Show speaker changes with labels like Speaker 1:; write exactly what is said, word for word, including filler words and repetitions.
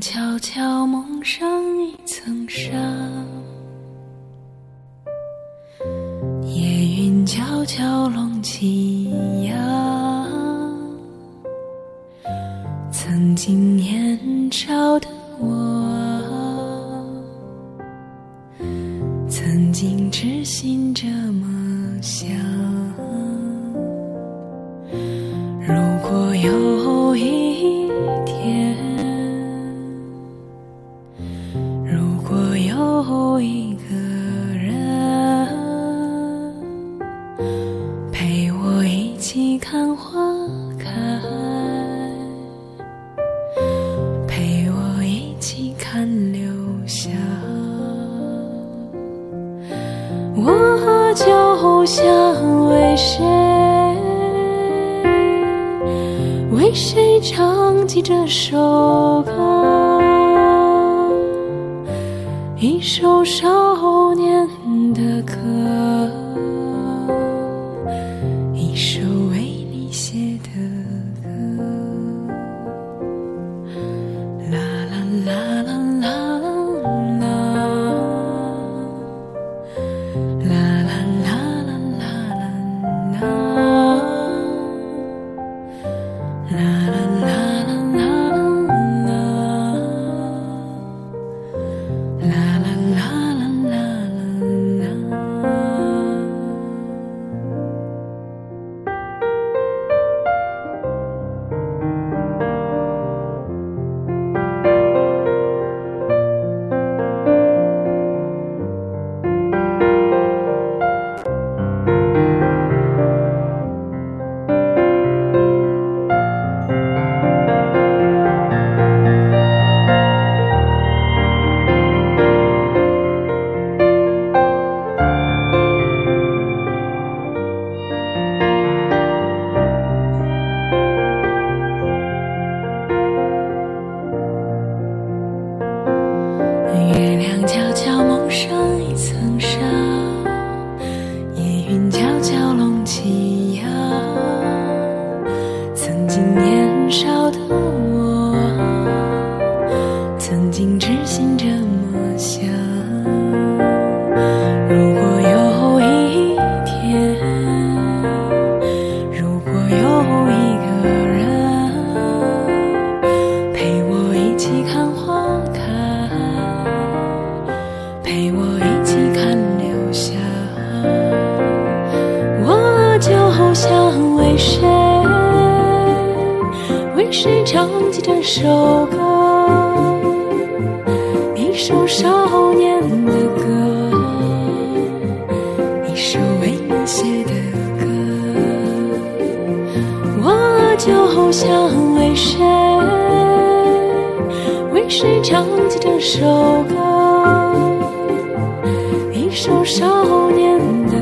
Speaker 1: 悄悄蒙上一层纱，夜云悄悄拢起呀，曾经年少的我，曾经痴心这么想，如果有一天，如果有一个人陪我一起看花开，陪我一起看流霞，我就想为谁为谁唱起这首歌，一首少年的歌，一首为你写的歌。啦啦啦啦啦啦，啦啦啦啦啦啦，啦啦啦啦啦啦，啦啦啦啦啦啦。月亮悄悄蒙上一层纱，夜云悄悄拢起呀，曾经年少的我，曾经痴心这么想，如果有一天，如果有一个人陪我一起看花开，陪我一起看流霞，我就想为谁为谁唱起这首歌，一首少年的歌，一首为你写的歌，我就想为谁为谁唱起这首歌，一首少年的